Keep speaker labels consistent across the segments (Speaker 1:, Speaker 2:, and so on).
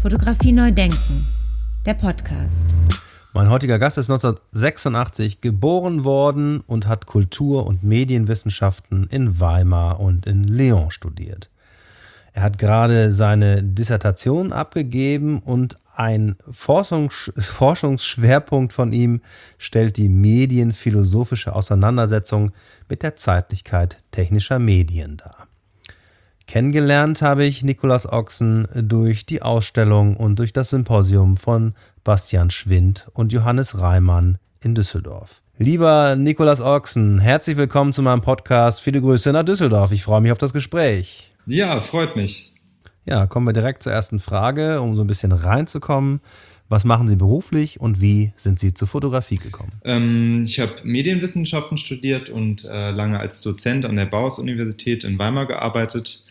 Speaker 1: Fotografie neu denken, der Podcast.
Speaker 2: Mein heutiger Gast ist 1986 geboren worden und hat Kultur- und Medienwissenschaften in Weimar und in Lyon studiert. Er hat gerade seine Dissertation abgegeben und ein Forschungsschwerpunkt von ihm stellt die medienphilosophische Auseinandersetzung mit der Zeitlichkeit technischer Medien dar. Kennengelernt habe ich Nikolaus Ochsen durch die Ausstellung und durch das Symposium von Bastian Schwind und Johannes Reimann in Düsseldorf. Lieber Nikolaus Ochsen, herzlich willkommen zu meinem Podcast. Viele Grüße nach Düsseldorf. Ich freue mich auf das Gespräch.
Speaker 3: Ja, freut mich.
Speaker 2: Ja, kommen wir direkt zur ersten Frage, um so ein bisschen reinzukommen. Was machen Sie beruflich und wie sind Sie zur Fotografie gekommen?
Speaker 3: Ich habe Medienwissenschaften studiert und lange als Dozent an der Bauhaus-Universität in Weimar gearbeitet.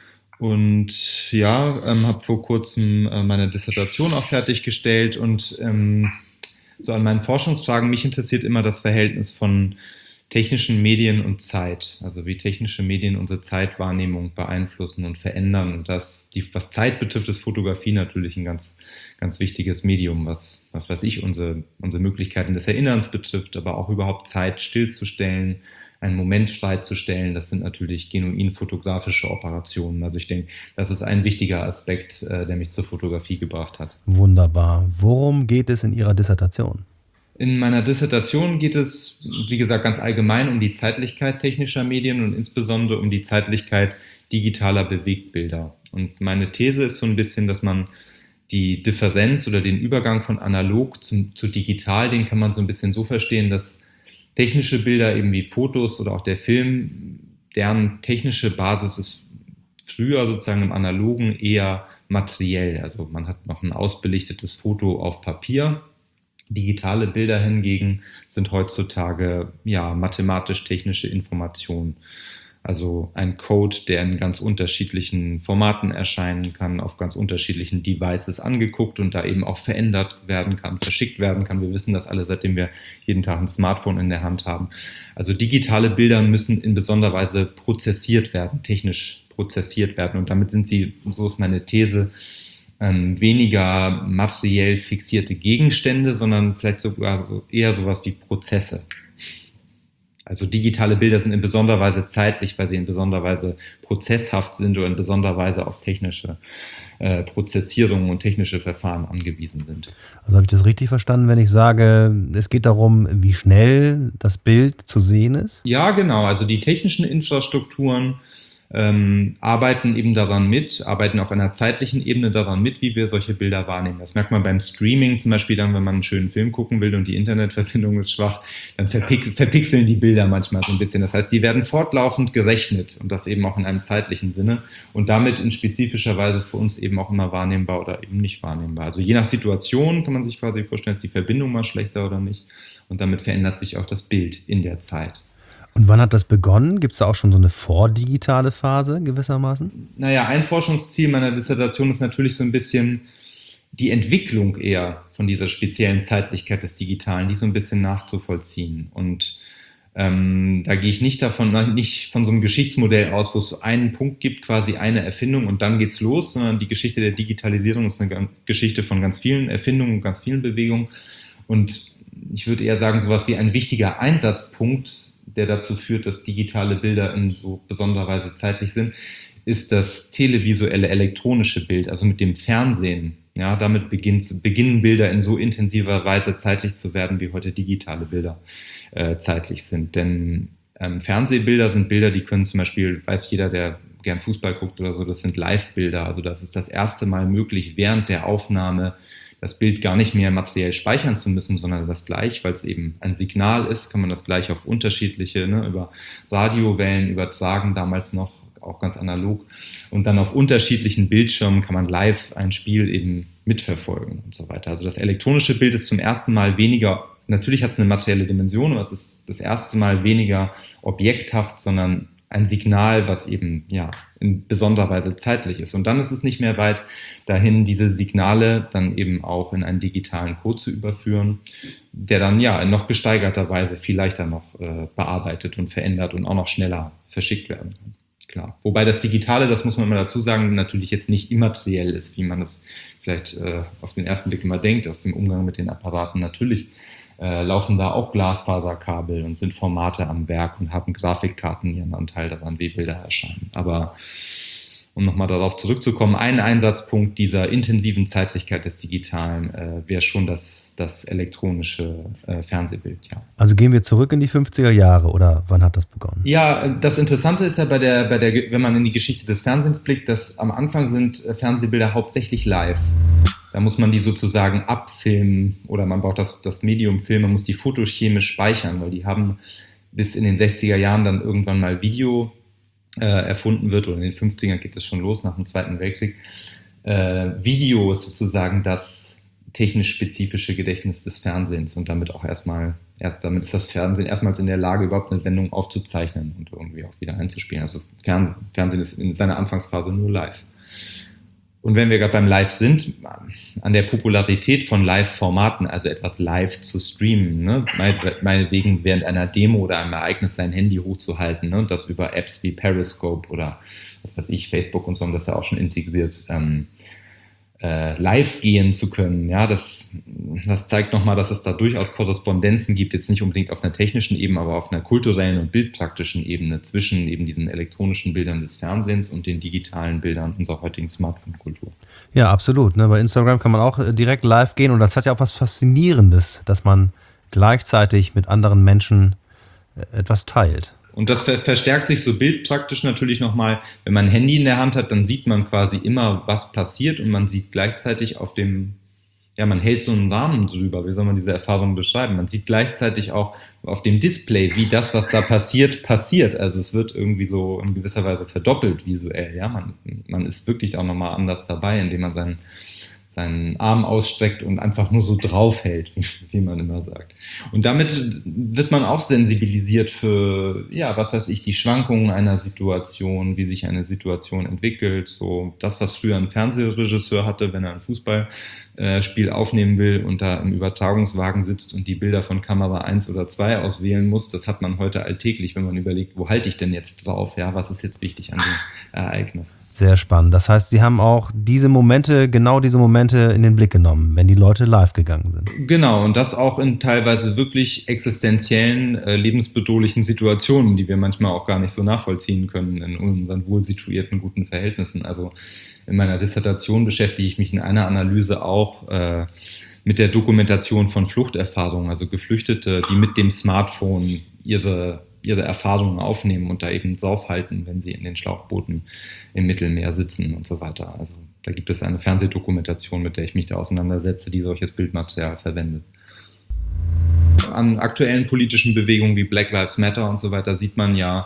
Speaker 3: Und ja, habe vor kurzem meine Dissertation auch fertiggestellt und so an meinen Forschungsfragen, mich interessiert immer das Verhältnis von technischen Medien und Zeit, also wie technische Medien unsere Zeitwahrnehmung beeinflussen und verändern. Und was Zeit betrifft, ist Fotografie natürlich ein ganz, ganz wichtiges Medium, was unsere Möglichkeiten des Erinnerns betrifft, aber auch überhaupt Zeit stillzustellen, einen Moment freizustellen, das sind natürlich genuin fotografische Operationen. Also ich denke, das ist ein wichtiger Aspekt, der mich zur Fotografie gebracht hat.
Speaker 2: Wunderbar. Worum geht es in Ihrer Dissertation?
Speaker 3: In meiner Dissertation geht es, wie gesagt, ganz allgemein um die Zeitlichkeit technischer Medien und insbesondere um die Zeitlichkeit digitaler Bewegtbilder. Und meine These ist so ein bisschen, dass man die Differenz oder den Übergang von analog zu digital, den kann man so ein bisschen so verstehen, dass technische Bilder eben wie Fotos oder auch der Film, deren technische Basis ist früher sozusagen im Analogen eher materiell. Also man hat noch ein ausbelichtetes Foto auf Papier. Digitale Bilder hingegen sind heutzutage ja mathematisch-technische Informationen. Also ein Code, der in ganz unterschiedlichen Formaten erscheinen kann, auf ganz unterschiedlichen Devices angeguckt und da eben auch verändert werden kann, verschickt werden kann. Wir wissen das alle, seitdem wir jeden Tag ein Smartphone in der Hand haben. Also digitale Bilder müssen in besonderer Weise prozessiert werden, technisch prozessiert werden. Und damit sind sie, so ist meine These, weniger materiell fixierte Gegenstände, sondern vielleicht sogar eher sowas wie Prozesse. Also digitale Bilder sind in besonderer Weise zeitlich, weil sie in besonderer Weise prozesshaft sind oder in besonderer Weise auf technische Prozessierungen und technische Verfahren angewiesen sind.
Speaker 2: Also habe ich das richtig verstanden, wenn ich sage, es geht darum, wie schnell das Bild zu sehen ist?
Speaker 3: Ja, genau. Also die technischen Infrastrukturen arbeiten eben arbeiten auf einer zeitlichen Ebene daran mit, wie wir solche Bilder wahrnehmen. Das merkt man beim Streaming zum Beispiel dann, wenn man einen schönen Film gucken will und die Internetverbindung ist schwach, dann verpixeln die Bilder manchmal so ein bisschen. Das heißt, die werden fortlaufend gerechnet und das eben auch in einem zeitlichen Sinne und damit in spezifischer Weise für uns eben auch immer wahrnehmbar oder eben nicht wahrnehmbar. Also je nach Situation kann man sich quasi vorstellen, ist die Verbindung mal schlechter oder nicht und damit verändert sich auch das Bild in der Zeit.
Speaker 2: Und wann hat das begonnen? Gibt es da auch schon so eine vordigitale Phase gewissermaßen?
Speaker 3: Naja, ein Forschungsziel meiner Dissertation ist natürlich so ein bisschen die Entwicklung eher von dieser speziellen Zeitlichkeit des Digitalen, die so ein bisschen nachzuvollziehen. Und da gehe ich nicht von so einem Geschichtsmodell aus, wo es so einen Punkt gibt, quasi eine Erfindung und dann geht's los, sondern die Geschichte der Digitalisierung ist eine Geschichte von ganz vielen Erfindungen und ganz vielen Bewegungen. Und ich würde eher sagen, sowas wie ein wichtiger Einsatzpunkt, der dazu führt, dass digitale Bilder in so besonderer Weise zeitlich sind, ist das televisuelle elektronische Bild, also mit dem Fernsehen. Ja, damit beginnen Bilder in so intensiver Weise zeitlich zu werden, wie heute digitale Bilder zeitlich sind. Denn Fernsehbilder sind Bilder, die können zum Beispiel, weiß jeder, der gern Fußball guckt oder so, das sind Live-Bilder. Also das ist das erste Mal möglich, während der Aufnahme das Bild gar nicht mehr materiell speichern zu müssen, sondern das gleich, weil es eben ein Signal ist, kann man das gleich auf unterschiedliche, über Radiowellen übertragen, damals noch auch ganz analog. Und dann auf unterschiedlichen Bildschirmen kann man live ein Spiel eben mitverfolgen und so weiter. Also das elektronische Bild ist zum ersten Mal weniger, natürlich hat es eine materielle Dimension, aber es ist das erste Mal weniger objekthaft, sondern ein Signal, was eben in besonderer Weise zeitlich ist. Und dann ist es nicht mehr weit dahin, diese Signale dann eben auch in einen digitalen Code zu überführen, der dann in noch gesteigerter Weise viel leichter noch bearbeitet und verändert und auch noch schneller verschickt werden kann. klar. Wobei das Digitale, das muss man mal dazu sagen, natürlich jetzt nicht immateriell ist, wie man das vielleicht auf den ersten Blick immer denkt, aus dem Umgang mit den Apparaten. Natürlich laufen da auch Glasfaserkabel und sind Formate am Werk und haben Grafikkarten ihren Anteil daran, wie Bilder erscheinen. Aber um nochmal darauf zurückzukommen, ein Einsatzpunkt dieser intensiven Zeitlichkeit des Digitalen wäre schon das elektronische Fernsehbild, ja.
Speaker 2: Also gehen wir zurück in die 50er Jahre oder wann hat das begonnen?
Speaker 3: Ja, das Interessante ist ja wenn man in die Geschichte des Fernsehens blickt, dass am Anfang sind Fernsehbilder hauptsächlich live. Da muss man die sozusagen abfilmen oder man braucht das Medium Film, man muss die fotochemisch speichern, weil die haben bis in den 60er Jahren dann irgendwann mal Video erfunden wird, oder in den 50ern geht es schon los, nach dem Zweiten Weltkrieg. Video ist sozusagen das technisch spezifische Gedächtnis des Fernsehens und damit auch damit ist das Fernsehen erstmals in der Lage, überhaupt eine Sendung aufzuzeichnen und irgendwie auch wieder einzuspielen. Also Fernsehen ist in seiner Anfangsphase nur live. Und wenn wir gerade beim Live sind, an der Popularität von Live-Formaten, also etwas live zu streamen, ne? Meinetwegen während einer Demo oder einem Ereignis sein Handy hochzuhalten, ne? Und das über Apps wie Periscope oder was weiß ich, Facebook und so haben das ja auch schon integriert, live gehen zu können. Ja, das zeigt nochmal, dass es da durchaus Korrespondenzen gibt, jetzt nicht unbedingt auf einer technischen Ebene, aber auf einer kulturellen und bildpraktischen Ebene zwischen eben diesen elektronischen Bildern des Fernsehens und den digitalen Bildern unserer heutigen Smartphone-Kultur.
Speaker 2: Ja, absolut. Ne? Bei Instagram kann man auch direkt live gehen und das hat ja auch was Faszinierendes, dass man gleichzeitig mit anderen Menschen etwas teilt.
Speaker 3: Und das verstärkt sich so bildpraktisch natürlich nochmal, wenn man ein Handy in der Hand hat, dann sieht man quasi immer, was passiert und man sieht gleichzeitig man hält so einen Rahmen drüber, wie soll man diese Erfahrung beschreiben? Man sieht gleichzeitig auch auf dem Display, wie das, was da passiert. Also es wird irgendwie so in gewisser Weise verdoppelt visuell, ja, man ist wirklich auch nochmal anders dabei, indem man seinen Arm ausstreckt und einfach nur so draufhält, wie man immer sagt. Und damit wird man auch sensibilisiert für, was weiß ich, die Schwankungen einer Situation, wie sich eine Situation entwickelt. So das, was früher ein Fernsehregisseur hatte, wenn er ein Fußballspiel aufnehmen will und da im Übertragungswagen sitzt und die Bilder von Kamera 1 oder 2 auswählen muss, das hat man heute alltäglich, wenn man überlegt, wo halte ich denn jetzt drauf? Ja, was ist jetzt wichtig an dem Ereignis?
Speaker 2: Sehr spannend. Das heißt, Sie haben auch genau diese Momente in den Blick genommen, wenn die Leute live gegangen sind.
Speaker 3: Genau, und das auch in teilweise wirklich existenziellen, lebensbedrohlichen Situationen, die wir manchmal auch gar nicht so nachvollziehen können in unseren wohl situierten, guten Verhältnissen. Also in meiner Dissertation beschäftige ich mich in einer Analyse auch mit der Dokumentation von Fluchterfahrungen, also Geflüchtete, die mit dem Smartphone ihre Erfahrungen aufnehmen und da eben draufhalten, wenn sie in den Schlauchbooten im Mittelmeer sitzen und so weiter. Also da gibt es eine Fernsehdokumentation, mit der ich mich da auseinandersetze, die solches Bildmaterial verwendet. An aktuellen politischen Bewegungen wie Black Lives Matter und so weiter sieht man ja,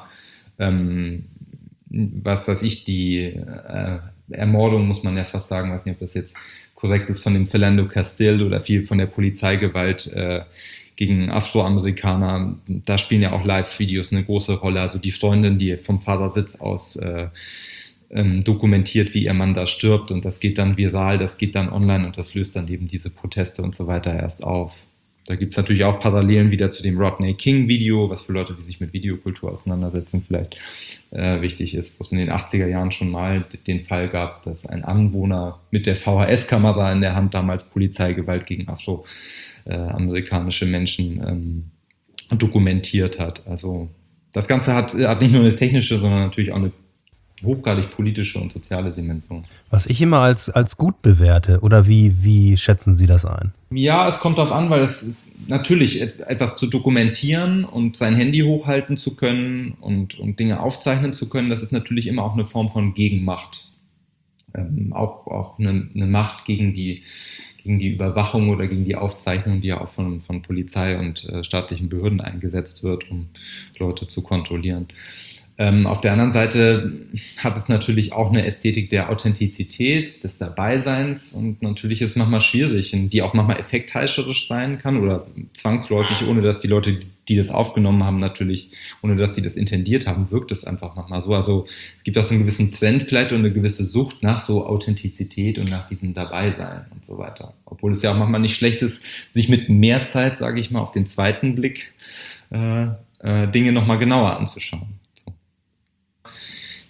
Speaker 3: die Ermordung, muss man ja fast sagen, weiß nicht, ob das jetzt korrekt ist, von dem Philando Castile oder viel von der Polizeigewalt gegen Afroamerikaner, da spielen ja auch Live-Videos eine große Rolle. Also die Freundin, die vom Fahrersitz aus dokumentiert, wie ihr Mann da stirbt und das geht dann viral, das geht dann online und das löst dann eben diese Proteste und so weiter erst auf. Da gibt es natürlich auch Parallelen wieder zu dem Rodney King-Video, was für Leute, die sich mit Videokultur auseinandersetzen, vielleicht wichtig ist, wo es in den 80er Jahren schon mal den Fall gab, dass ein Anwohner mit der VHS-Kamera in der Hand damals Polizeigewalt gegen afroamerikanische Menschen dokumentiert hat. Also das Ganze hat nicht nur eine technische, sondern natürlich auch eine hochgradig politische und soziale Dimension.
Speaker 2: Was ich immer als gut bewerte, oder wie schätzen Sie das ein?
Speaker 3: Ja, es kommt darauf an, weil es ist natürlich etwas zu dokumentieren und sein Handy hochhalten zu können und Dinge aufzeichnen zu können, das ist natürlich immer auch eine Form von Gegenmacht. Auch eine Macht gegen die Überwachung oder gegen die Aufzeichnung, die ja auch von Polizei und staatlichen Behörden eingesetzt wird, um Leute zu kontrollieren. Auf der anderen Seite hat es natürlich auch eine Ästhetik der Authentizität, des Dabeiseins und natürlich ist es manchmal schwierig, die auch manchmal effektheischerisch sein kann oder zwangsläufig, ohne dass die Leute, die das aufgenommen haben, natürlich, ohne dass die das intendiert haben, wirkt es einfach manchmal so. Also es gibt auch so einen gewissen Trend vielleicht und eine gewisse Sucht nach so Authentizität und nach diesem Dabeisein und so weiter. Obwohl es ja auch manchmal nicht schlecht ist, sich mit mehr Zeit, sage ich mal, auf den zweiten Blick Dinge nochmal genauer anzuschauen.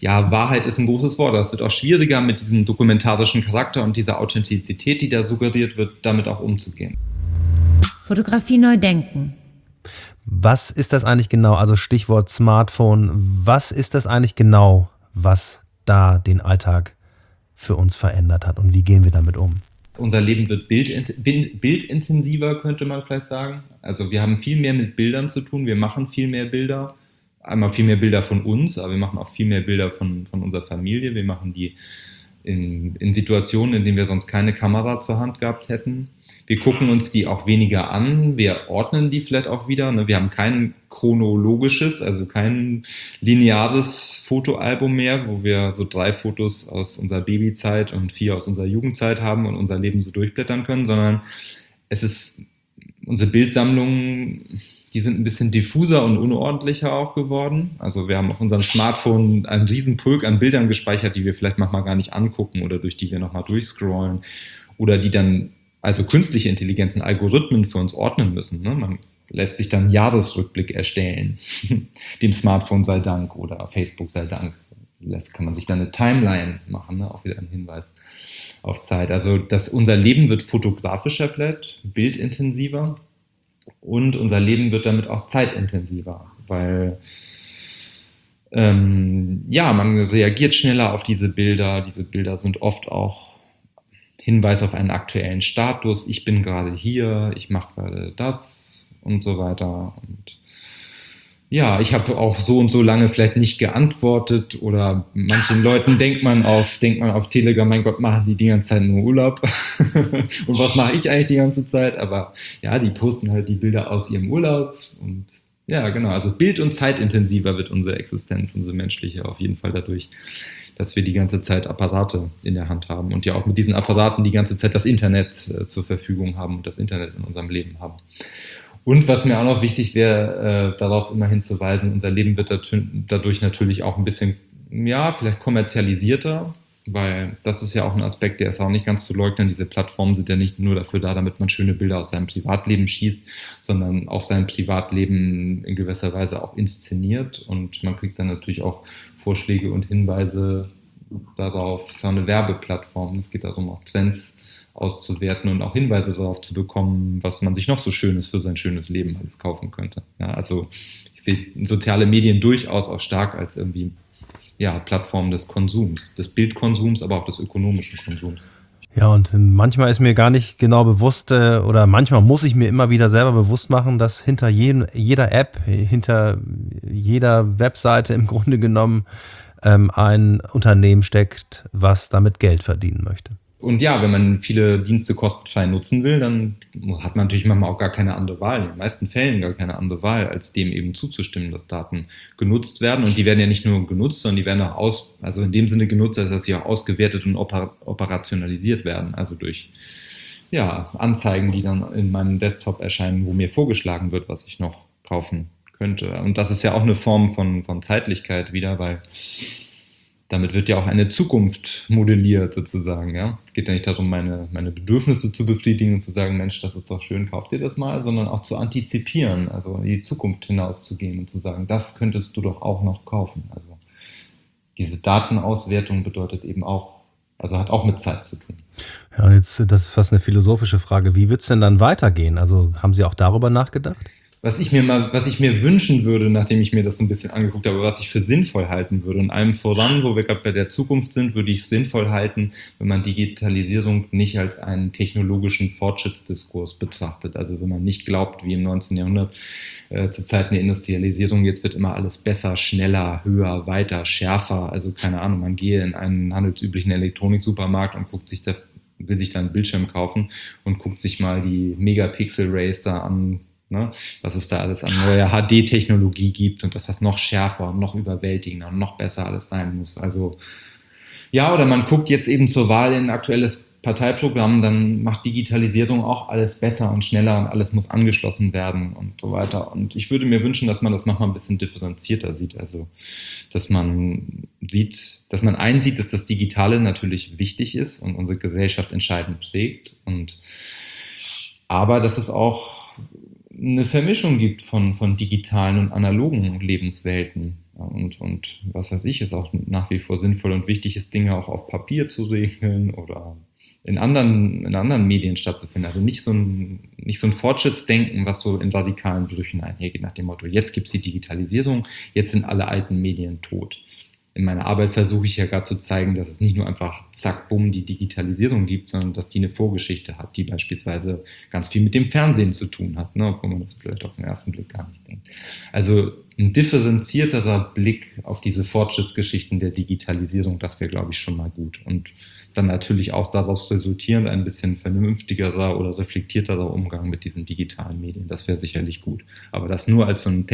Speaker 3: ja, Wahrheit ist ein großes Wort. Das wird auch schwieriger mit diesem dokumentarischen Charakter und dieser Authentizität, die da suggeriert wird, damit auch umzugehen.
Speaker 1: Fotografie neu denken.
Speaker 2: Was ist das eigentlich genau? Also Stichwort Smartphone. Was ist das eigentlich genau, was da den Alltag für uns verändert hat und wie gehen wir damit um?
Speaker 3: Unser Leben wird bildintensiver, könnte man vielleicht sagen. Also wir haben viel mehr mit Bildern zu tun. Wir machen viel mehr Bilder. Einmal viel mehr Bilder von uns, aber wir machen auch viel mehr Bilder von unserer Familie. Wir machen die in Situationen, in denen wir sonst keine Kamera zur Hand gehabt hätten. Wir gucken uns die auch weniger an. Wir ordnen die vielleicht auch wieder. Wir haben kein chronologisches, also kein lineares Fotoalbum mehr, wo wir so 3 Fotos aus unserer Babyzeit und 4 aus unserer Jugendzeit haben und unser Leben so durchblättern können, sondern es ist unsere Bildsammlungen, die sind ein bisschen diffuser und unordentlicher auch geworden. Also wir haben auf unserem Smartphone einen riesen Pulk an Bildern gespeichert, die wir vielleicht manchmal gar nicht angucken oder durch die wir nochmal durchscrollen oder die dann also künstliche Intelligenzen, Algorithmen für uns ordnen müssen. Ne? Man lässt sich dann einen Jahresrückblick erstellen, dem Smartphone sei Dank oder Facebook sei Dank. Kann man sich dann eine Timeline machen, ne? Auch wieder ein Hinweis auf Zeit. Also unser Leben wird fotografischer vielleicht, bildintensiver und unser Leben wird damit auch zeitintensiver, weil man reagiert schneller auf diese Bilder. Diese Bilder sind oft auch Hinweis auf einen aktuellen Status, ich bin gerade hier, ich mache gerade das und so weiter. Und ja, ich habe auch so und so lange vielleicht nicht geantwortet oder manchen Leuten denkt man auf Telegram, mein Gott, machen die ganze Zeit nur Urlaub und was mache ich eigentlich die ganze Zeit? Aber ja, die posten halt die Bilder aus ihrem Urlaub und ja, genau, also bild- und zeitintensiver wird unsere Existenz, unsere menschliche auf jeden Fall dadurch, dass wir die ganze Zeit Apparate in der Hand haben und ja auch mit diesen Apparaten die ganze Zeit das Internet zur Verfügung haben und das Internet in unserem Leben haben. Und was mir auch noch wichtig wäre, darauf immer hinzuweisen, unser Leben wird dadurch natürlich auch ein bisschen, ja, vielleicht kommerzialisierter, weil das ist ja auch ein Aspekt, der ist auch nicht ganz zu leugnen. Diese Plattformen sind ja nicht nur dafür da, damit man schöne Bilder aus seinem Privatleben schießt, sondern auch sein Privatleben in gewisser Weise auch inszeniert und man kriegt dann natürlich auch Vorschläge und Hinweise darauf. Es ist auch eine Werbeplattform. Es geht darum, auch Trends auszuwerten und auch Hinweise darauf zu bekommen, was man sich noch so Schönes für sein schönes Leben alles kaufen könnte. Ja, also ich sehe soziale Medien durchaus auch stark als irgendwie Plattform des Konsums, des Bildkonsums, aber auch des ökonomischen Konsums.
Speaker 2: Ja, und manchmal ist mir gar nicht genau bewusst oder manchmal muss ich mir immer wieder selber bewusst machen, dass hinter jeder App, hinter jeder Webseite im Grunde genommen ein Unternehmen steckt, was damit Geld verdienen möchte.
Speaker 3: Und ja, wenn man viele Dienste kostenfrei nutzen will, dann hat man natürlich manchmal auch gar keine andere Wahl, in den meisten Fällen gar keine andere Wahl, als dem eben zuzustimmen, dass Daten genutzt werden. Und die werden ja nicht nur genutzt, sondern die werden auch also in dem Sinne genutzt, dass sie auch ausgewertet und operationalisiert werden. Also durch Anzeigen, die dann in meinem Desktop erscheinen, wo mir vorgeschlagen wird, was ich noch kaufen könnte. Und das ist ja auch eine Form von Zeitlichkeit wieder, weil damit wird ja auch eine Zukunft modelliert sozusagen. Ja? Es geht ja nicht darum, meine Bedürfnisse zu befriedigen und zu sagen, Mensch, das ist doch schön, kauf dir das mal, sondern auch zu antizipieren, also in die Zukunft hinauszugehen und zu sagen, das könntest du doch auch noch kaufen. Also diese Datenauswertung bedeutet eben auch, also hat auch mit Zeit zu tun.
Speaker 2: Ja, jetzt, das ist fast eine philosophische Frage. Wie wird es denn dann weitergehen? Also haben Sie auch darüber nachgedacht?
Speaker 3: Was ich mir wünschen würde, nachdem ich mir das so ein bisschen angeguckt habe, was ich für sinnvoll halten würde, und allem voran, wo wir gerade bei der Zukunft sind, würde ich es sinnvoll halten, wenn man Digitalisierung nicht als einen technologischen Fortschrittsdiskurs betrachtet. Also wenn man nicht glaubt, wie im 19. Jahrhundert zu Zeiten der Industrialisierung, jetzt wird immer alles besser, schneller, höher, weiter, schärfer. Also keine Ahnung, man gehe in einen handelsüblichen Elektroniksupermarkt und will sich dann einen Bildschirm kaufen und guckt sich mal die Megapixel-Rays da an, ne, was es da alles an neuer HD-Technologie gibt und dass das noch schärfer und noch überwältigender und noch besser alles sein muss. Also ja, oder man guckt jetzt eben zur Wahl in ein aktuelles Parteiprogramm, dann macht Digitalisierung auch alles besser und schneller und alles muss angeschlossen werden und so weiter. Und ich würde mir wünschen, dass man das manchmal ein bisschen differenzierter sieht. Also dass man einsieht, dass das Digitale natürlich wichtig ist und unsere Gesellschaft entscheidend prägt. Aber dass es auch eine Vermischung gibt von digitalen und analogen Lebenswelten. Und was weiß ich, ist auch nach wie vor sinnvoll und wichtig ist, Dinge auch auf Papier zu regeln oder in anderen Medien stattzufinden. Also nicht so ein Fortschrittsdenken, was so in radikalen Brüchen einhergeht, nach dem Motto, jetzt gibt es die Digitalisierung, jetzt sind alle alten Medien tot. In meiner Arbeit versuche ich ja gerade zu zeigen, dass es nicht nur einfach zack, bumm, die Digitalisierung gibt, sondern dass die eine Vorgeschichte hat, die beispielsweise ganz viel mit dem Fernsehen zu tun hat, ne, obwohl man das vielleicht auf den ersten Blick gar nicht denkt. Also ein differenzierterer Blick auf diese Fortschrittsgeschichten der Digitalisierung, das wäre, glaube ich, schon mal gut. Und dann natürlich auch daraus resultierend ein bisschen vernünftigerer oder reflektierterer Umgang mit diesen digitalen Medien. Das wäre sicherlich gut. Aber das nur als so ein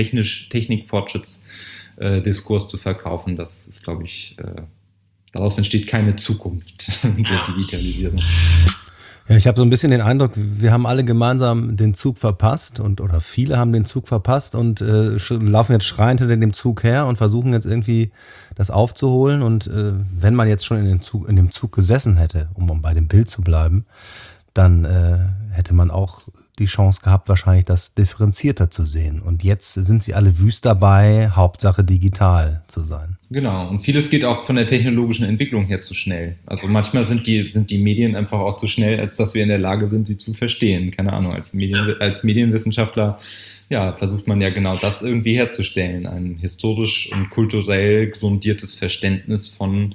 Speaker 3: Technikfortschrittsdiskurs zu verkaufen, das ist, glaube ich, daraus entsteht keine Zukunft der Digitalisierung.
Speaker 2: Ja, ich habe so ein bisschen den Eindruck, wir haben alle gemeinsam den Zug verpasst oder viele haben den Zug verpasst und laufen jetzt schreiend hinter dem Zug her und versuchen jetzt irgendwie das aufzuholen. Und wenn man jetzt schon in dem Zug gesessen hätte, um bei dem Bild zu bleiben, dann hätte man auch die Chance gehabt, wahrscheinlich das differenzierter zu sehen. Und jetzt sind sie alle wüst dabei, Hauptsache digital zu sein.
Speaker 3: Genau, und vieles geht auch von der technologischen Entwicklung her zu schnell. Also manchmal sind die Medien einfach auch zu schnell, als dass wir in der Lage sind, sie zu verstehen. Keine Ahnung, als Medienwissenschaftler versucht man ja genau das irgendwie herzustellen. Ein historisch und kulturell grundiertes Verständnis von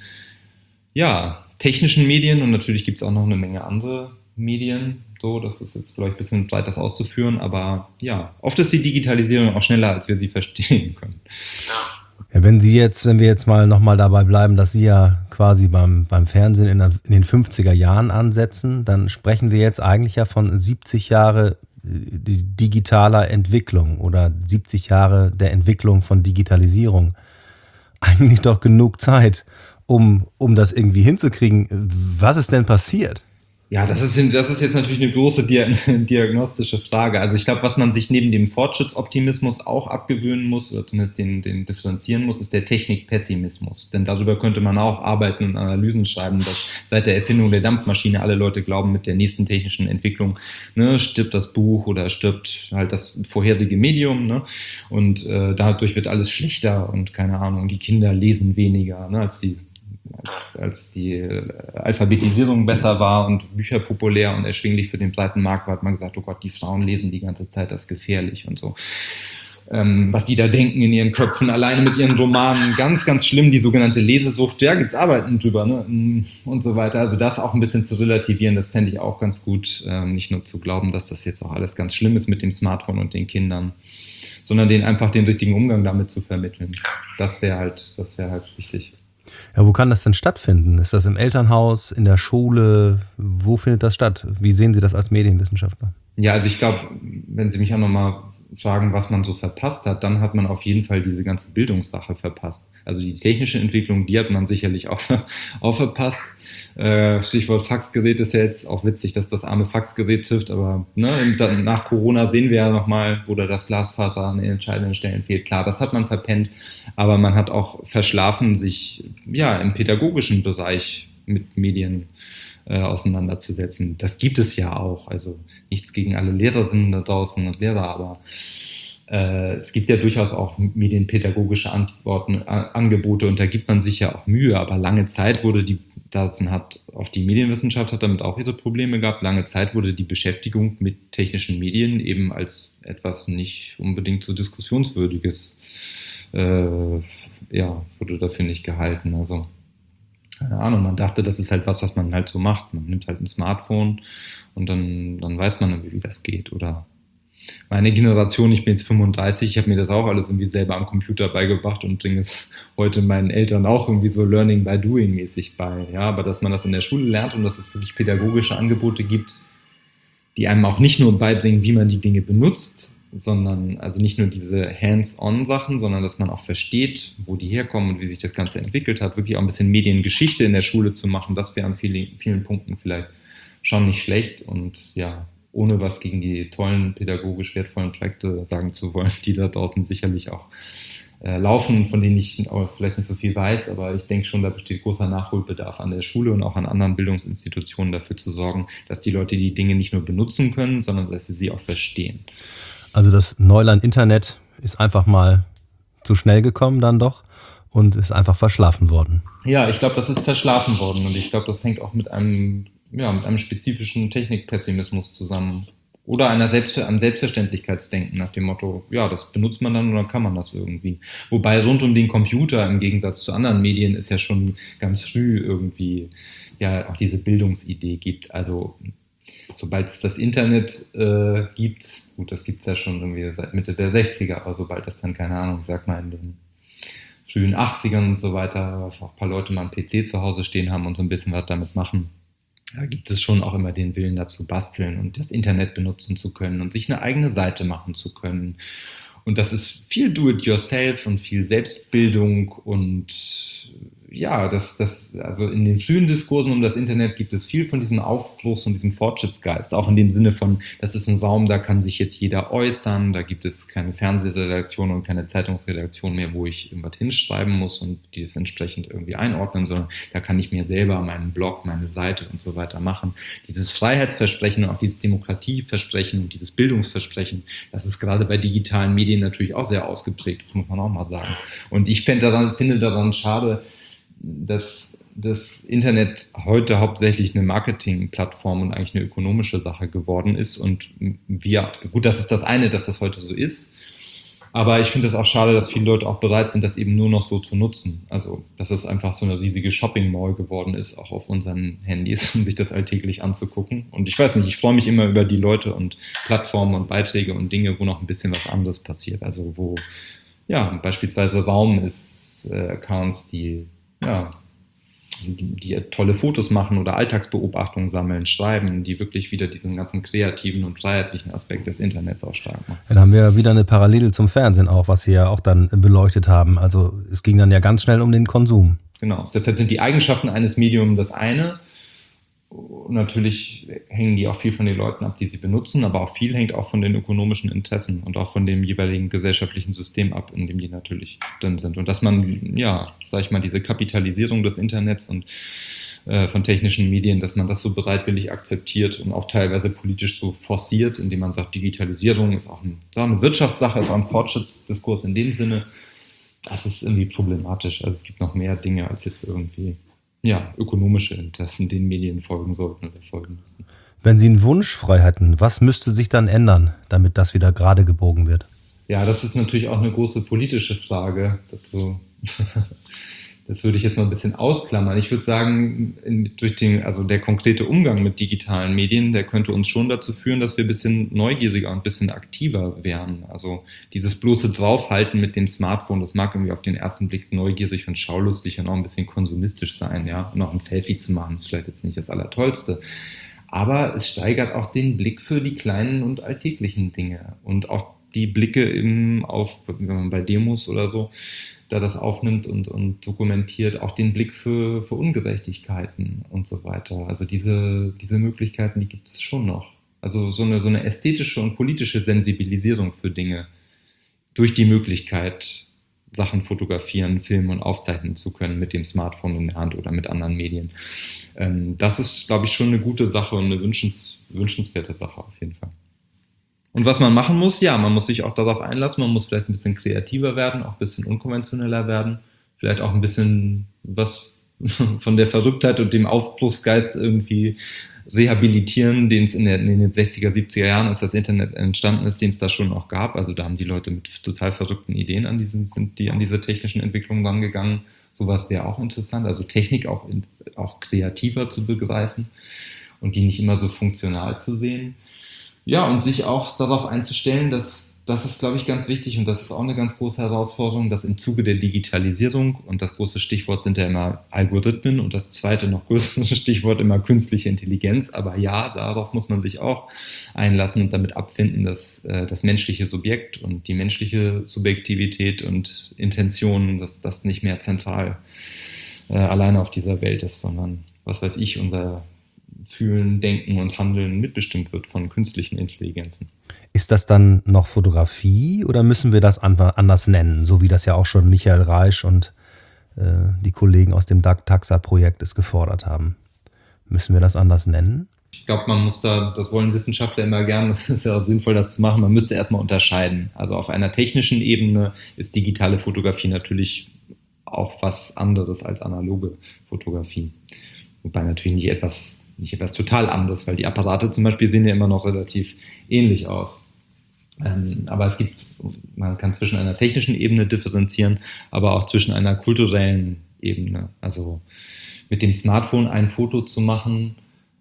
Speaker 3: technischen Medien, und natürlich gibt es auch noch eine Menge andere Medien. So, das ist jetzt vielleicht ein bisschen breit, das auszuführen, aber oft ist die Digitalisierung auch schneller, als wir sie verstehen können.
Speaker 2: Ja, wenn wir jetzt mal nochmal dabei bleiben, dass Sie ja quasi beim Fernsehen in den 50er Jahren ansetzen, dann sprechen wir jetzt eigentlich ja von 70 Jahre digitaler Entwicklung oder 70 Jahre der Entwicklung von Digitalisierung. Eigentlich doch genug Zeit, um das irgendwie hinzukriegen. Was ist denn passiert?
Speaker 3: Ja, das ist jetzt natürlich eine große diagnostische Frage. Also ich glaube, was man sich neben dem Fortschrittsoptimismus auch abgewöhnen muss, oder zumindest den differenzieren muss, ist der Technikpessimismus. Denn darüber könnte man auch arbeiten und Analysen schreiben, dass seit der Erfindung der Dampfmaschine alle Leute glauben, mit der nächsten technischen Entwicklung stirbt das Buch oder stirbt halt das vorherige Medium. Ne? Und dadurch wird alles schlechter und keine Ahnung, die Kinder lesen weniger, als die Alphabetisierung besser war und Bücher populär und erschwinglich für den breiten Markt war, hat man gesagt, oh Gott, die Frauen lesen die ganze Zeit, das ist gefährlich und so. Was die da denken in ihren Köpfen, alleine mit ihren Romanen, ganz, ganz schlimm, die sogenannte Lesesucht, gibt es Arbeiten drüber, ne? Und so weiter. Also das auch ein bisschen zu relativieren, das fände ich auch ganz gut, nicht nur zu glauben, dass das jetzt auch alles ganz schlimm ist mit dem Smartphone und den Kindern, sondern denen einfach den richtigen Umgang damit zu vermitteln. Das wäre halt wichtig.
Speaker 2: Ja, wo kann das denn stattfinden? Ist das im Elternhaus, in der Schule? Wo findet das statt? Wie sehen Sie das als Medienwissenschaftler?
Speaker 3: Ja, also ich glaube, wenn Sie mich auch nochmal fragen, was man so verpasst hat, dann hat man auf jeden Fall diese ganze Bildungssache verpasst. Also die technische Entwicklung, die hat man sicherlich auch verpasst. Stichwort Faxgerät ist ja jetzt auch witzig, dass das arme Faxgerät trifft, aber nach Corona sehen wir ja nochmal, wo da das Glasfaser an den entscheidenden Stellen fehlt. Klar, das hat man verpennt, aber man hat auch verschlafen, sich im pädagogischen Bereich mit Medien auseinanderzusetzen. Das gibt es ja auch, also nichts gegen alle Lehrerinnen da draußen und Lehrer, aber es gibt ja durchaus auch medienpädagogische Angebote und da gibt man sich ja auch Mühe, aber lange Zeit wurde die Medienwissenschaft hat damit auch ihre Probleme gehabt, lange Zeit wurde die Beschäftigung mit technischen Medien eben als etwas nicht unbedingt so Diskussionswürdiges wurde dafür nicht gehalten, also keine Ahnung, man dachte, das ist halt was man halt so macht. Man nimmt halt ein Smartphone und dann weiß man, wie das geht. Oder meine Generation, ich bin jetzt 35, ich habe mir das auch alles irgendwie selber am Computer beigebracht und bringe es heute meinen Eltern auch irgendwie so Learning by Doing mäßig bei. Ja, aber dass man das in der Schule lernt und dass es wirklich pädagogische Angebote gibt, die einem auch nicht nur beibringen, wie man die Dinge benutzt, sondern also nicht nur diese Hands-on-Sachen, sondern dass man auch versteht, wo die herkommen und wie sich das Ganze entwickelt hat, wirklich auch ein bisschen Mediengeschichte in der Schule zu machen, das wäre an vielen Punkten vielleicht schon nicht schlecht und ohne was gegen die tollen, pädagogisch wertvollen Projekte sagen zu wollen, die da draußen sicherlich auch laufen, von denen ich auch vielleicht nicht so viel weiß, aber ich denke schon, da besteht großer Nachholbedarf an der Schule und auch an anderen Bildungsinstitutionen dafür zu sorgen, dass die Leute die Dinge nicht nur benutzen können, sondern dass sie auch verstehen.
Speaker 2: Also das Neuland Internet ist einfach mal zu schnell gekommen dann doch und ist einfach verschlafen worden.
Speaker 3: Ja, ich glaube, das ist verschlafen worden und ich glaube, das hängt auch mit einem spezifischen Technikpessimismus zusammen. Oder einem Selbstverständlichkeitsdenken nach dem Motto, ja, das benutzt man dann oder kann man das irgendwie. Wobei rund um den Computer im Gegensatz zu anderen Medien ist ja schon ganz früh irgendwie ja auch diese Bildungsidee gibt. Also sobald es das Internet gibt, gut, das gibt es ja schon irgendwie seit Mitte der 60er, aber sobald das dann, keine Ahnung, ich sag mal in den frühen 80ern und so weiter, auch ein paar Leute mal einen PC zu Hause stehen haben und so ein bisschen was damit machen, da gibt es schon auch immer den Willen dazu basteln und das Internet benutzen zu können und sich eine eigene Seite machen zu können. Und das ist viel Do-it-yourself und viel Selbstbildung und ja, also in den frühen Diskursen um das Internet gibt es viel von diesem Aufbruchs und diesem Fortschrittsgeist, auch in dem Sinne von, das ist ein Raum, da kann sich jetzt jeder äußern, da gibt es keine Fernsehredaktion und keine Zeitungsredaktion mehr, wo ich irgendwas hinschreiben muss und die das entsprechend irgendwie einordnen, sondern da kann ich mir selber meinen Blog, meine Seite und so weiter machen. Dieses Freiheitsversprechen und auch dieses Demokratieversprechen und dieses Bildungsversprechen, das ist gerade bei digitalen Medien natürlich auch sehr ausgeprägt, das muss man auch mal sagen. Und ich finde daran schade, dass das Internet heute hauptsächlich eine Marketingplattform und eigentlich eine ökonomische Sache geworden ist und gut, das ist das eine, dass das heute so ist, aber ich finde es auch schade, dass viele Leute auch bereit sind, das eben nur noch so zu nutzen, also dass es einfach so eine riesige Shopping-Mall geworden ist, auch auf unseren Handys, um sich das alltäglich anzugucken und ich weiß nicht, ich freue mich immer über die Leute und Plattformen und Beiträge und Dinge, wo noch ein bisschen was anderes passiert, also wo ja beispielsweise Raum ist, Accounts, die tolle Fotos machen oder Alltagsbeobachtungen sammeln, schreiben, die wirklich wieder diesen ganzen kreativen und freiheitlichen Aspekt des Internets auch stark machen.
Speaker 2: Dann haben wir wieder eine Parallele zum Fernsehen auch, was Sie ja auch dann beleuchtet haben. Also es ging dann ja ganz schnell um den Konsum.
Speaker 3: Genau, deshalb sind die Eigenschaften eines Mediums das eine. Und natürlich hängen die auch viel von den Leuten ab, die sie benutzen, aber auch viel hängt auch von den ökonomischen Interessen und auch von dem jeweiligen gesellschaftlichen System ab, in dem die natürlich drin sind. Und dass man, ja, sag ich mal, diese Kapitalisierung des Internets und von technischen Medien, dass man das so bereitwillig akzeptiert und auch teilweise politisch so forciert, indem man sagt, Digitalisierung ist auch eine Wirtschaftssache, ist auch ein Fortschrittsdiskurs in dem Sinne, das ist irgendwie problematisch. Also es gibt noch mehr Dinge als jetzt irgendwie ökonomische Interessen, denen Medien folgen sollten oder folgen müssen.
Speaker 2: Wenn Sie einen Wunsch frei hätten, was müsste sich dann ändern, damit das wieder gerade gebogen wird?
Speaker 3: Ja, das ist natürlich auch eine große politische Frage dazu. Das würde ich jetzt mal ein bisschen ausklammern. Ich würde sagen, der konkrete Umgang mit digitalen Medien, der könnte uns schon dazu führen, dass wir ein bisschen neugieriger und ein bisschen aktiver wären. Also dieses bloße Draufhalten mit dem Smartphone, das mag irgendwie auf den ersten Blick neugierig und schaulustig und auch ein bisschen konsumistisch sein, ja. Und auch ein Selfie zu machen, ist vielleicht jetzt nicht das Allertollste. Aber es steigert auch den Blick für die kleinen und alltäglichen Dinge und auch die Blicke wenn man bei Demos oder so da das aufnimmt und dokumentiert, auch den Blick für Ungerechtigkeiten und so weiter. Also diese Möglichkeiten, die gibt es schon noch. Also so eine ästhetische und politische Sensibilisierung für Dinge durch die Möglichkeit, Sachen fotografieren, filmen und aufzeichnen zu können mit dem Smartphone in der Hand oder mit anderen Medien. Das ist, glaube ich, schon eine gute Sache und eine wünschenswerte Sache auf jeden Fall. Und was man machen muss, ja, man muss sich auch darauf einlassen, man muss vielleicht ein bisschen kreativer werden, auch ein bisschen unkonventioneller werden, vielleicht auch ein bisschen was von der Verrücktheit und dem Aufbruchsgeist irgendwie rehabilitieren, den es in den 60er, 70er Jahren, als das Internet entstanden ist, den es da schon auch gab. Also da haben die Leute mit total verrückten Ideen an diese technischen Entwicklungen rangegangen. Sowas wäre auch interessant, also Technik auch kreativer zu begreifen und die nicht immer so funktional zu sehen. Ja, und sich auch darauf einzustellen, dass das ist, glaube ich, ganz wichtig und das ist auch eine ganz große Herausforderung, dass im Zuge der Digitalisierung, und das große Stichwort sind ja immer Algorithmen und das zweite noch größere Stichwort immer künstliche Intelligenz, aber ja, darauf muss man sich auch einlassen und damit abfinden, dass das menschliche Subjekt und die menschliche Subjektivität und Intentionen, dass das nicht mehr zentral alleine auf dieser Welt ist, sondern, was weiß ich, unser Fühlen, Denken und Handeln mitbestimmt wird von künstlichen Intelligenzen.
Speaker 2: Ist das dann noch Fotografie oder müssen wir das anders nennen, so wie das ja auch schon Michael Reisch und die Kollegen aus dem DAG-Taxa-Projekt es gefordert haben? Müssen wir das anders nennen?
Speaker 3: Ich glaube, das wollen Wissenschaftler immer gern, das ist ja auch sinnvoll, das zu machen, man müsste erstmal unterscheiden. Also auf einer technischen Ebene ist digitale Fotografie natürlich auch was anderes als analoge Fotografie. Wobei natürlich nicht etwas total anderes, weil die Apparate zum Beispiel sehen ja immer noch relativ ähnlich aus. Aber man kann zwischen einer technischen Ebene differenzieren, aber auch zwischen einer kulturellen Ebene. Also mit dem Smartphone ein Foto zu machen,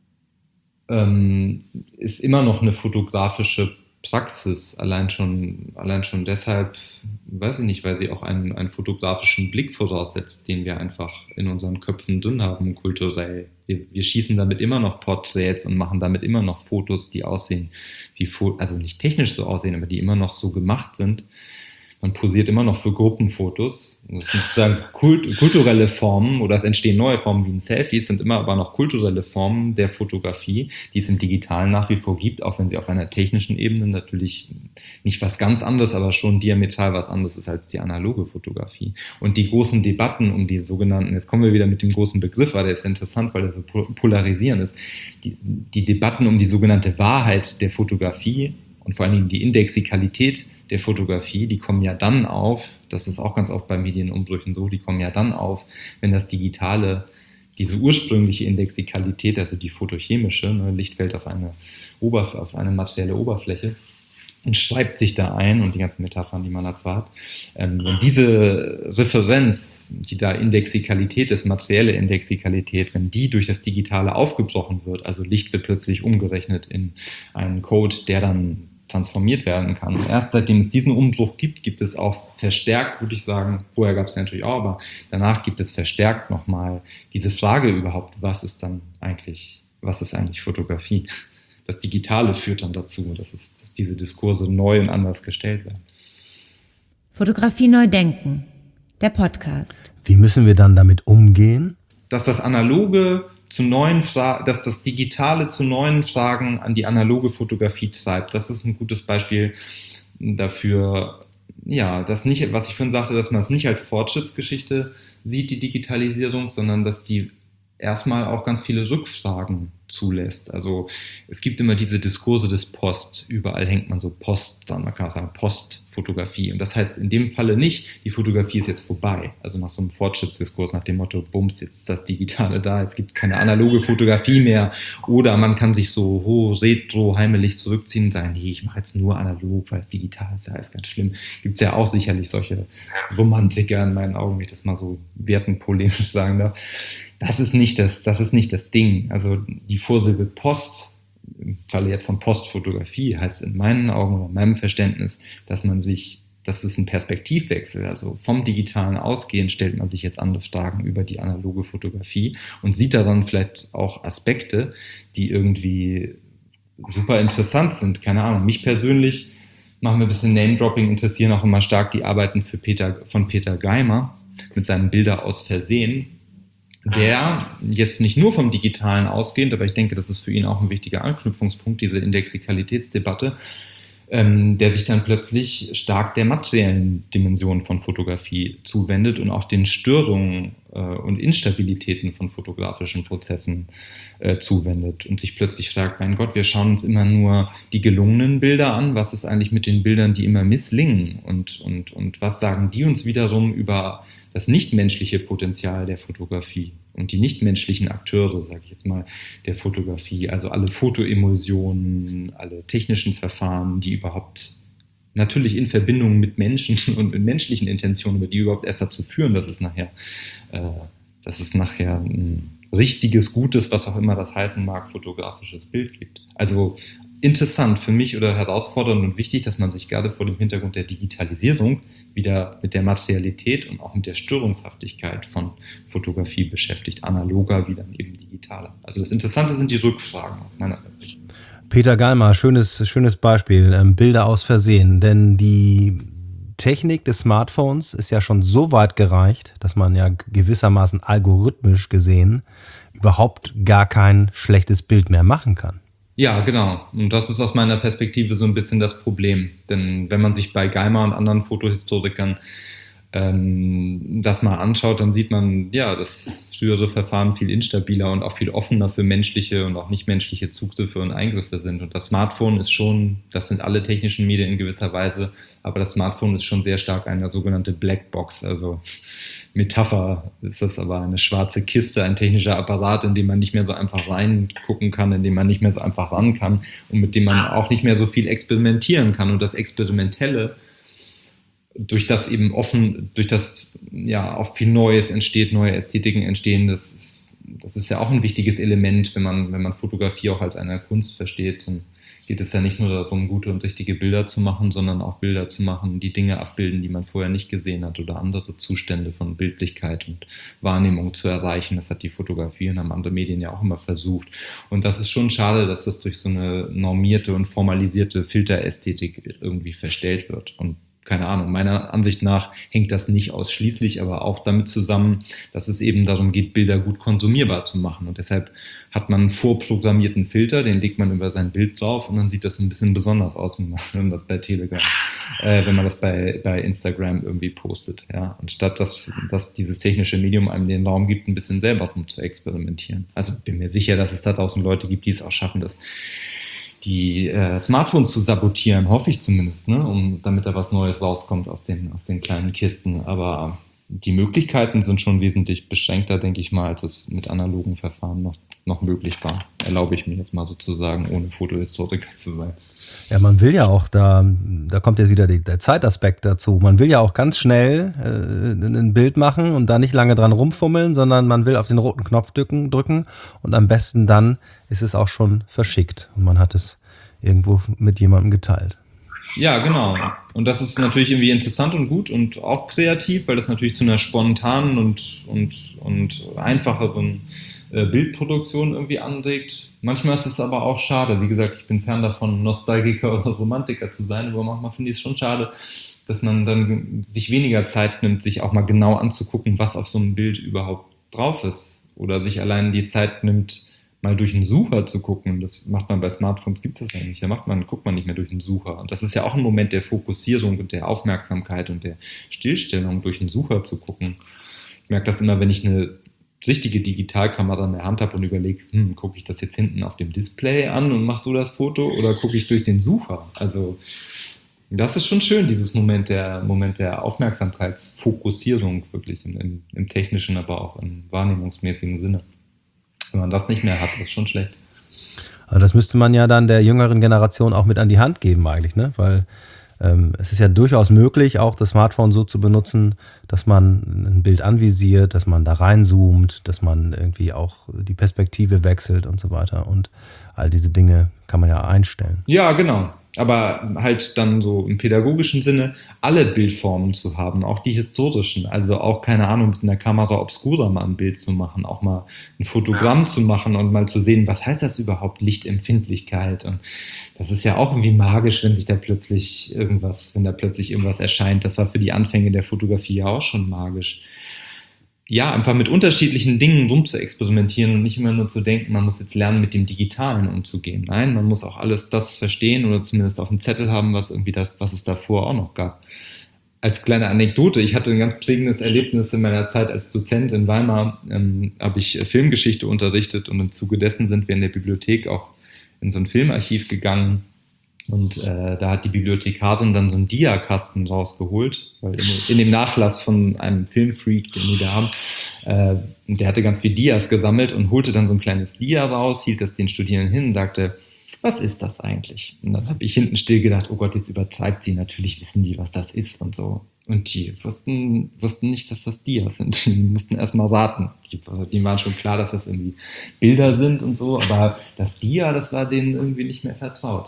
Speaker 3: ist immer noch eine fotografische Praxis, allein schon deshalb, weiß ich nicht, weil sie auch einen fotografischen Blick voraussetzt, den wir einfach in unseren Köpfen drin haben, kulturell. Wir schießen damit immer noch Porträts und machen damit immer noch Fotos, die aussehen also nicht technisch so aussehen, aber die immer noch so gemacht sind. Man posiert immer noch für Gruppenfotos. Das sind sozusagen kulturelle Formen oder es entstehen neue Formen wie ein Selfie. Es sind immer aber noch kulturelle Formen der Fotografie, die es im Digitalen nach wie vor gibt, auch wenn sie auf einer technischen Ebene natürlich nicht was ganz anderes, aber schon diametral was anderes ist als die analoge Fotografie. Und die großen Debatten um die sogenannten, jetzt kommen wir wieder mit dem großen Begriff, weil der ist interessant, weil der so polarisierend ist, die Debatten um die sogenannte Wahrheit der Fotografie und vor allen Dingen die Indexikalität der Fotografie, die kommen ja dann auf, das ist auch ganz oft bei Medienumbrüchen so, die kommen ja dann auf, wenn das Digitale, diese ursprüngliche Indexikalität, also die photochemische, Licht fällt auf eine materielle Oberfläche und schreibt sich da ein und die ganzen Metaphern, die man dazu hat. Wenn diese Referenz, die da Indexikalität ist, materielle Indexikalität, wenn die durch das Digitale aufgebrochen wird, also Licht wird plötzlich umgerechnet in einen Code, der dann transformiert werden kann. Und erst seitdem es diesen Umbruch gibt es auch verstärkt, würde ich sagen, vorher gab es ja natürlich auch, aber danach gibt es verstärkt nochmal diese Frage überhaupt, was ist eigentlich Fotografie? Das Digitale führt dann dazu, dass diese Diskurse neu und anders gestellt werden.
Speaker 1: Fotografie neu denken, der Podcast.
Speaker 2: Wie müssen wir dann damit umgehen?
Speaker 3: Dass das Digitale zu neuen Fragen an die analoge Fotografie treibt. Das ist ein gutes Beispiel dafür, ja, dass nicht, was ich vorhin sagte, dass man es nicht als Fortschrittsgeschichte sieht, die Digitalisierung, sondern dass die erstmal auch ganz viele Rückfragen zulässt. Also es gibt immer diese Diskurse des Post, überall hängt man so Post dran, man kann auch sagen Postfotografie. Und das heißt in dem Falle nicht, die Fotografie ist jetzt vorbei. Also nach so einem Fortschrittsdiskurs, nach dem Motto, bums, jetzt ist das Digitale da, jetzt gibt es keine analoge Fotografie mehr. Oder man kann sich so retro, heimelig zurückziehen und sagen, nee, ich mache jetzt nur analog, weil es digital ist, ja, ist ganz schlimm. Gibt es ja auch sicherlich solche Romantiker in meinen Augen, wenn ich das mal so wertend polemisch sagen darf. Das ist nicht das Ding. Also die Vorsilbe Post, im Falle jetzt von Postfotografie, heißt in meinen Augen oder in meinem Verständnis, das ist ein Perspektivwechsel. Also vom Digitalen ausgehend stellt man sich jetzt andere Fragen über die analoge Fotografie und sieht daran vielleicht auch Aspekte, die irgendwie super interessant sind. Keine Ahnung, mich persönlich, machen wir ein bisschen Name-Dropping, interessieren auch immer stark die Arbeiten von Peter Geimer mit seinen Bilder aus Versehen, der jetzt nicht nur vom Digitalen ausgehend, aber ich denke, das ist für ihn auch ein wichtiger Anknüpfungspunkt, diese Indexikalitätsdebatte, der sich dann plötzlich stark der materiellen Dimension von Fotografie zuwendet und auch den Störungen und Instabilitäten von fotografischen Prozessen zuwendet und sich plötzlich fragt, mein Gott, wir schauen uns immer nur die gelungenen Bilder an, was ist eigentlich mit den Bildern, die immer misslingen und was sagen die uns wiederum über das nichtmenschliche Potenzial der Fotografie und die nichtmenschlichen Akteure, sage ich jetzt mal, der Fotografie, also alle Fotoemulsionen, alle technischen Verfahren, die überhaupt natürlich in Verbindung mit Menschen und mit menschlichen Intentionen, aber die überhaupt erst dazu führen, dass es nachher ein richtiges, gutes, was auch immer das heißen mag, fotografisches Bild gibt. Also interessant für mich oder herausfordernd und wichtig, dass man sich gerade vor dem Hintergrund der Digitalisierung wieder mit der Materialität und auch mit der Störungshaftigkeit von Fotografie beschäftigt, analoger wie dann eben digitaler. Also das Interessante sind die Rückfragen aus meiner Sicht.
Speaker 2: Peter Geimer, schönes Beispiel, Bilder aus Versehen, denn die Technik des Smartphones ist ja schon so weit gereicht, dass man ja gewissermaßen algorithmisch gesehen überhaupt gar kein schlechtes Bild mehr machen kann.
Speaker 3: Ja, genau. Und das ist aus meiner Perspektive so ein bisschen das Problem. Denn wenn man sich bei Geimer und anderen Fotohistorikern das mal anschaut, dann sieht man, ja, dass frühere Verfahren viel instabiler und auch viel offener für menschliche und auch nichtmenschliche Zugriffe und Eingriffe sind. Und das Smartphone ist schon, das sind alle technischen Medien in gewisser Weise, aber das Smartphone ist schon sehr stark eine sogenannte Blackbox, also Metapher ist das aber eine schwarze Kiste, ein technischer Apparat, in dem man nicht mehr so einfach reingucken kann, in dem man nicht mehr so einfach ran kann und mit dem man auch nicht mehr so viel experimentieren kann. Und das Experimentelle, durch das eben ja auch viel Neues entsteht, neue Ästhetiken entstehen, das ist ja auch ein wichtiges Element, wenn man Fotografie auch als eine Kunst versteht. Dann geht es ja nicht nur darum, gute und richtige Bilder zu machen, sondern auch Bilder zu machen, die Dinge abbilden, die man vorher nicht gesehen hat oder andere Zustände von Bildlichkeit und Wahrnehmung zu erreichen. Das hat die Fotografie und haben andere Medien ja auch immer versucht. Und das ist schon schade, dass das durch so eine normierte und formalisierte Filterästhetik irgendwie verstellt wird. Und keine Ahnung, meiner Ansicht nach hängt das nicht ausschließlich, aber auch damit zusammen, dass es eben darum geht, Bilder gut konsumierbar zu machen. Und deshalb hat man einen vorprogrammierten Filter, den legt man über sein Bild drauf und dann sieht das ein bisschen besonders aus, wenn man das bei Telegram, wenn man das bei Instagram irgendwie postet. Ja? Anstatt dass dieses technische Medium einem den Raum gibt, ein bisschen selber rum zu experimentieren. Also bin mir sicher, dass es da draußen Leute gibt, die es auch schaffen, die Smartphones zu sabotieren, hoffe ich zumindest, ne? Damit da was Neues rauskommt aus den kleinen Kisten. Aber die Möglichkeiten sind schon wesentlich beschränkter, denke ich mal, als es mit analogen Verfahren noch möglich war. Erlaube ich mir jetzt mal sozusagen, ohne Fotohistoriker zu sein.
Speaker 2: Ja, man will ja auch, da kommt jetzt wieder der Zeitaspekt dazu, man will ja auch ganz schnell ein Bild machen und da nicht lange dran rumfummeln, sondern man will auf den roten Knopf drücken und am besten dann ist es auch schon verschickt und man hat es irgendwo mit jemandem geteilt.
Speaker 3: Ja, genau. Und das ist natürlich irgendwie interessant und gut und auch kreativ, weil das natürlich zu einer spontanen und einfacheren Bildproduktion irgendwie anregt. Manchmal ist es aber auch schade. Wie gesagt, ich bin fern davon, Nostalgiker oder Romantiker zu sein, aber manchmal finde ich es schon schade, dass man dann sich weniger Zeit nimmt, sich auch mal genau anzugucken, was auf so einem Bild überhaupt drauf ist. Oder sich allein die Zeit nimmt, mal durch einen Sucher zu gucken. Das macht man bei Smartphones, gibt es das ja nicht. Guckt man nicht mehr durch einen Sucher. Und das ist ja auch ein Moment der Fokussierung und der Aufmerksamkeit und der Stillstellung, durch einen Sucher zu gucken. Ich merke das immer, wenn ich eine richtige Digitalkamera in der Hand habe und überlege, gucke ich das jetzt hinten auf dem Display an und mache so das Foto oder gucke ich durch den Sucher? Also das ist schon schön, dieses Moment der Aufmerksamkeitsfokussierung wirklich im technischen, aber auch im wahrnehmungsmäßigen Sinne. Wenn man das nicht mehr hat, ist schon schlecht.
Speaker 2: Aber das müsste man ja dann der jüngeren Generation auch mit an die Hand geben eigentlich, ne? Weil es ist ja durchaus möglich, auch das Smartphone so zu benutzen, dass man ein Bild anvisiert, dass man da reinzoomt, dass man irgendwie auch die Perspektive wechselt und so weiter. Und all diese Dinge kann man ja einstellen.
Speaker 3: Ja, genau. Aber halt dann so im pädagogischen Sinne alle Bildformen zu haben, auch die historischen. Also auch, keine Ahnung, mit einer Kamera obscura mal ein Bild zu machen, auch mal ein Fotogramm zu machen und mal zu sehen, was heißt das überhaupt, Lichtempfindlichkeit. Und das ist ja auch irgendwie magisch, wenn da plötzlich irgendwas erscheint. Das war für die Anfänge der Fotografie ja auch schon magisch. Ja, einfach mit unterschiedlichen Dingen rumzuexperimentieren und nicht immer nur zu denken, man muss jetzt lernen, mit dem Digitalen umzugehen. Nein, man muss auch alles das verstehen oder zumindest auf dem Zettel haben, was es davor auch noch gab. Als kleine Anekdote, ich hatte ein ganz prägendes Erlebnis in meiner Zeit als Dozent in Weimar, habe ich Filmgeschichte unterrichtet und im Zuge dessen sind wir in der Bibliothek auch in so ein Filmarchiv gegangen. Und da hat die Bibliothekarin dann so einen Dia-Kasten rausgeholt, weil in dem Nachlass von einem Filmfreak, den die da haben, der hatte ganz viel Dias gesammelt und holte dann so ein kleines Dia raus, hielt das den Studierenden hin und sagte, was ist das eigentlich? Und dann habe ich hinten still gedacht, oh Gott, jetzt übertreibt sie, natürlich wissen die, was das ist und so. Und die wussten nicht, dass das Dias sind. Die mussten erst mal raten. Die waren schon klar, dass das irgendwie Bilder sind und so, aber das Dia, das war denen irgendwie nicht mehr vertraut.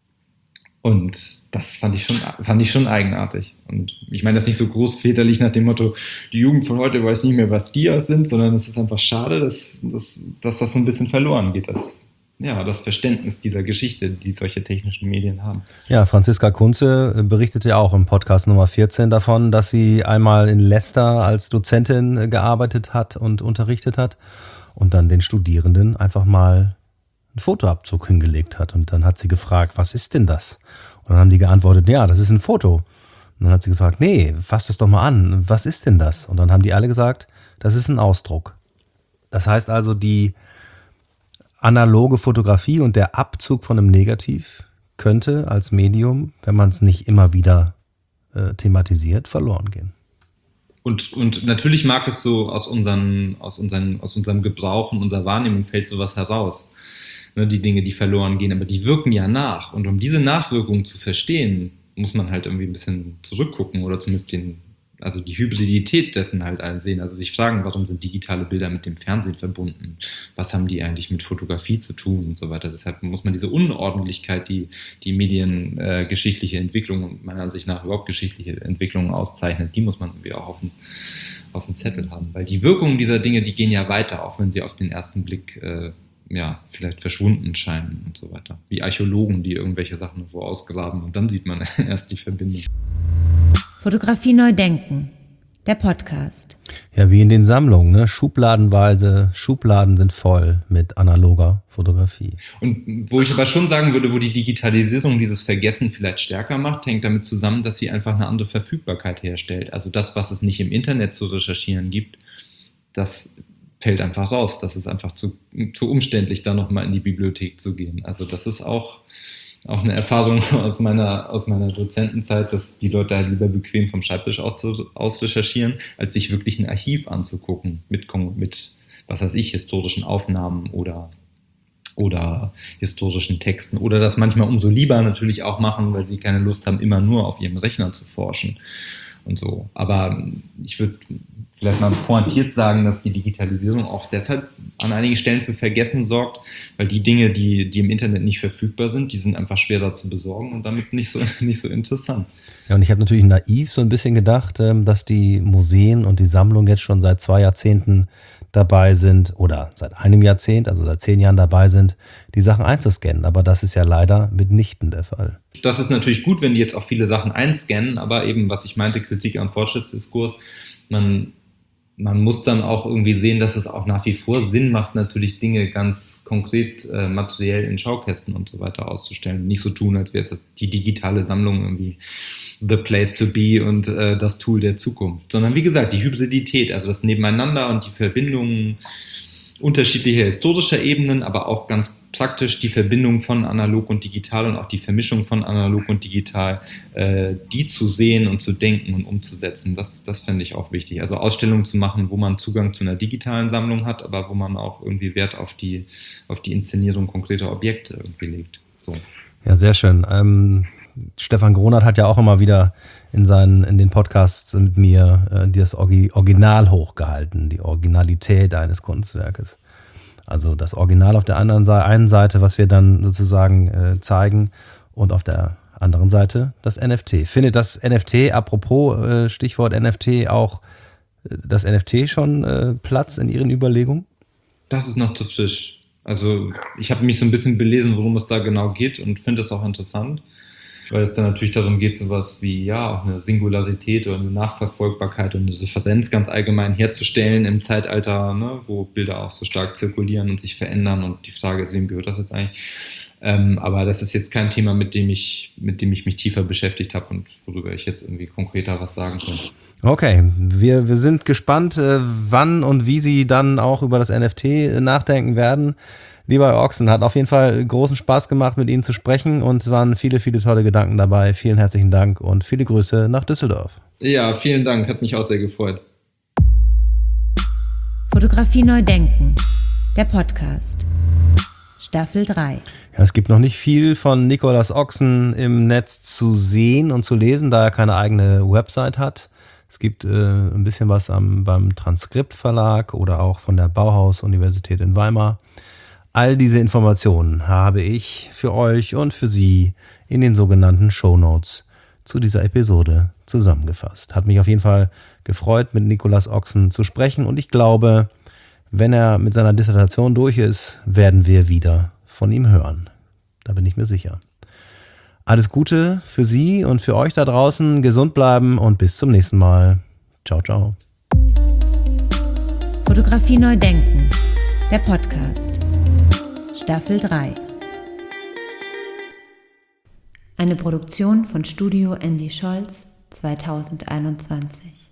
Speaker 3: Und das fand ich schon eigenartig. Und ich meine das nicht so großväterlich nach dem Motto, die Jugend von heute weiß nicht mehr, was Dias sind, sondern es ist einfach schade, dass das so ein bisschen verloren geht. Das Verständnis dieser Geschichte, die solche technischen Medien haben.
Speaker 2: Ja, Franziska Kunze berichtete ja auch im Podcast Nummer 14 davon, dass sie einmal in Leicester als Dozentin gearbeitet hat und unterrichtet hat und dann den Studierenden einfach mal einen Fotoabzug hingelegt hat. Und dann hat sie gefragt, was ist denn das? Und dann haben die geantwortet, ja, das ist ein Foto. Und Und dann hat sie gesagt, nee, fass das doch mal an. Was ist denn das? Und dann haben die alle gesagt, das ist ein Ausdruck. Das heißt also, die analoge Fotografie und der Abzug von einem Negativ könnte als Medium, wenn man es nicht immer wieder thematisiert, verloren gehen.
Speaker 3: Und natürlich mag es so aus unserem Gebrauch und unserer Wahrnehmung fällt sowas heraus. Ne, die Dinge, die verloren gehen, aber die wirken ja nach. Und um diese Nachwirkung zu verstehen, muss man halt irgendwie ein bisschen zurückgucken oder zumindest die Hybridität dessen halt sehen. Also sich fragen, warum sind digitale Bilder mit dem Fernsehen verbunden? Was haben die eigentlich mit Fotografie zu tun und so weiter? Deshalb muss man diese Unordentlichkeit, die mediengeschichtliche Entwicklung und meiner Ansicht nach überhaupt geschichtliche Entwicklung auszeichnet, die muss man irgendwie auch auf dem Zettel haben. Weil die Wirkungen dieser Dinge, die gehen ja weiter, auch wenn sie auf den ersten Blick vielleicht verschwunden scheinen und so weiter. Wie Archäologen, die irgendwelche Sachen wo ausgraben und dann sieht man erst die Verbindung.
Speaker 1: Fotografie neu denken, der Podcast.
Speaker 2: Ja, wie in den Sammlungen, ne? Schubladenweise, Schubladen sind voll mit analoger Fotografie.
Speaker 3: Und wo ich aber schon sagen würde, wo die Digitalisierung dieses Vergessen vielleicht stärker macht, hängt damit zusammen, dass sie einfach eine andere Verfügbarkeit herstellt. Also das, was es nicht im Internet zu recherchieren gibt, das fällt einfach raus. Das ist einfach zu umständlich, da nochmal in die Bibliothek zu gehen. Also das ist auch eine Erfahrung aus meiner Dozentenzeit, dass die Leute halt lieber bequem vom Schreibtisch aus recherchieren, als sich wirklich ein Archiv anzugucken mit was weiß ich, historischen Aufnahmen oder historischen Texten oder das manchmal umso lieber natürlich auch machen, weil sie keine Lust haben, immer nur auf ihrem Rechner zu forschen und so. Aber ich würde vielleicht mal pointiert sagen, dass die Digitalisierung auch deshalb an einigen Stellen für Vergessen sorgt, weil die Dinge, die im Internet nicht verfügbar sind, die sind einfach schwerer zu besorgen und damit nicht so interessant.
Speaker 2: Ja, und ich habe natürlich naiv so ein bisschen gedacht, dass die Museen und die Sammlung jetzt schon seit 2 Jahrzehnten dabei sind oder seit einem Jahrzehnt, also seit 10 Jahren dabei sind, die Sachen einzuscannen. Aber das ist ja leider mitnichten der Fall.
Speaker 3: Das ist natürlich gut, wenn die jetzt auch viele Sachen einscannen, aber eben, was ich meinte, Kritik am Fortschrittsdiskurs, man muss dann auch irgendwie sehen, dass es auch nach wie vor Sinn macht, natürlich Dinge ganz konkret materiell in Schaukästen und so weiter auszustellen. Nicht so tun, als wäre es die digitale Sammlung irgendwie the place to be und das Tool der Zukunft. Sondern wie gesagt, die Hybridität, also das Nebeneinander und die Verbindungen unterschiedlicher historischer Ebenen, aber auch ganz praktisch die Verbindung von analog und digital und auch die Vermischung von analog und digital, die zu sehen und zu denken und umzusetzen, das fände ich auch wichtig. Also Ausstellungen zu machen, wo man Zugang zu einer digitalen Sammlung hat, aber wo man auch irgendwie Wert auf die Inszenierung konkreter Objekte irgendwie legt. So.
Speaker 2: Ja, sehr schön. Stefan Gronert hat ja auch immer wieder in den Podcasts mit mir das Original hochgehalten, die Originalität eines Kunstwerkes. Also das Original auf der einen Seite, was wir dann sozusagen zeigen, und auf der anderen Seite das NFT. Findet das NFT, apropos Stichwort NFT, auch das NFT schon Platz in Ihren Überlegungen?
Speaker 3: Das ist noch zu frisch. Also ich habe mich so ein bisschen belesen, worum es da genau geht und finde es auch interessant, weil es dann natürlich darum geht, sowas wie auch eine Singularität oder eine Nachverfolgbarkeit und eine Differenz ganz allgemein herzustellen im Zeitalter, ne, wo Bilder auch so stark zirkulieren und sich verändern und die Frage ist, wem gehört das jetzt eigentlich? Aber das ist jetzt kein Thema, mit dem ich mich tiefer beschäftigt habe und worüber ich jetzt irgendwie konkreter was sagen könnte.
Speaker 2: Okay, wir sind gespannt, wann und wie Sie dann auch über das NFT nachdenken werden. Lieber Herr Ochsen, hat auf jeden Fall großen Spaß gemacht, mit Ihnen zu sprechen und es waren viele, viele tolle Gedanken dabei. Vielen herzlichen Dank und viele Grüße nach Düsseldorf.
Speaker 3: Ja, vielen Dank, hat mich auch sehr gefreut.
Speaker 1: Fotografie neu denken, der Podcast. Staffel 3.
Speaker 2: Ja, es gibt noch nicht viel von Nikolaus Ochsen im Netz zu sehen und zu lesen, da er keine eigene Website hat. Es gibt ein bisschen was beim Transkript Verlag oder auch von der Bauhaus-Universität in Weimar. All diese Informationen habe ich für euch und für Sie in den sogenannten Shownotes zu dieser Episode zusammengefasst. Hat mich auf jeden Fall gefreut, mit Nikolaus Ochsen zu sprechen und ich glaube, wenn er mit seiner Dissertation durch ist, werden wir wieder von ihm hören. Da bin ich mir sicher. Alles Gute für Sie und für euch da draußen. Gesund bleiben und bis zum nächsten Mal. Ciao, ciao.
Speaker 1: Fotografie neu denken, der Podcast. Staffel 3. Eine Produktion von Studio Andy Scholz 2021.